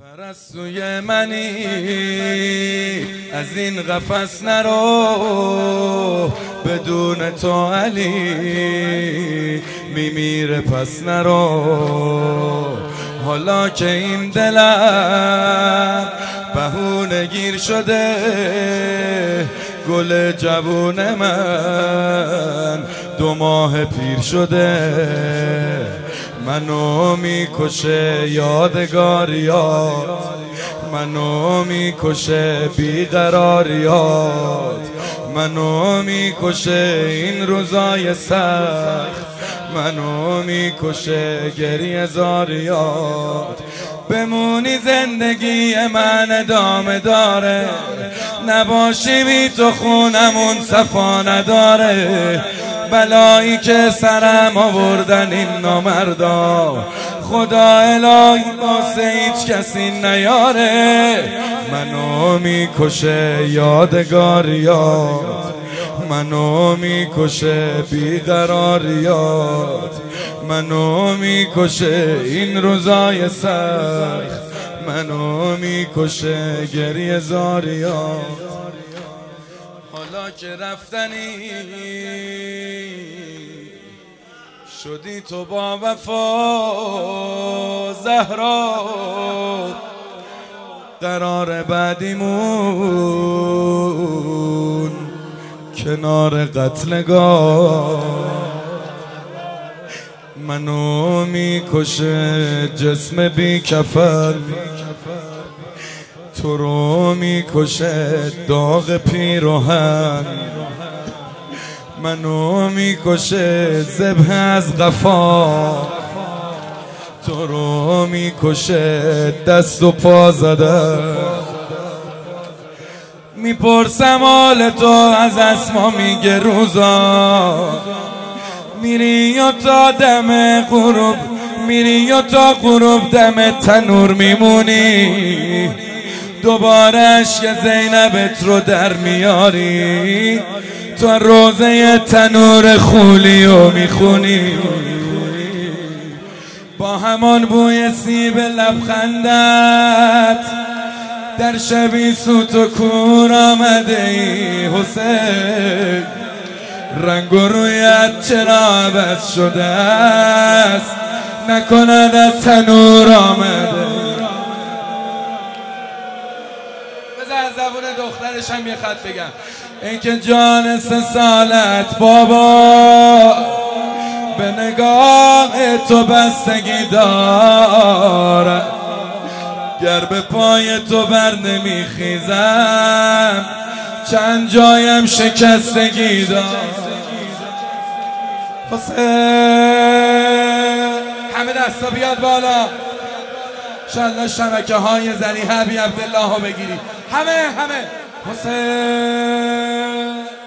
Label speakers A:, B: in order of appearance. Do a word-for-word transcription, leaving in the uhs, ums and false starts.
A: رسوی منی از این قفس نرو، بدون تو علی میمیره پس نرو. حالا که این دلم بهونه گیر شده، گل جوون من دو ماه پیر شده. منو میکشه یادگاریات، منو میکشه بیقراریات، منو میکشه این روزای سخت، منو میکشه گریه زاریات. بمونی زندگی من ادامه داره، نباشی بی تو خونمون صفا نداره. بلایی که سرم آوردن این نامردا، خدا الهی واسه هیچ کسی نیاره. منو میکشه یادگاریات، منو میکشه بیقراریات، منو میکشه این روزای سخت، منو میکشه گریه زاریات. حالا که رفتنی شدی تو با وفا زهرا، قرار بعدیمون کنار قتلگاه. منو میکشه جسم بی کفن، تو رو میکشه داغ پیراهن. منو میکشه ذبح از قفا، تو رو میکشه دست و پا زدن. میپرسم حال تو از اسما، میگه روزا میری یا تا دم غروب، میری یا تا غروب دم تنور میمونی. دوباره عشق زینبت رو در میاری، تو روزه تنور خولی رو میخونی. با همان بوی سیب لبخندت در شبی سوت و کور آمده ای حسین. رنگ و رویت چرا عوض شده است، نکند از تنور آمده. بذار زبون دخترش هم یه خط بگم. این که جان سه سالت بابا به نگاه تو بستگی دارد، گر به پای تو بر نمیخیزم چند جایم شکستگی دارد. حسین همه دستا بیاد بالا، انشالله شبکه های زری حبی عبدالله ها بگیری. همه همه حسین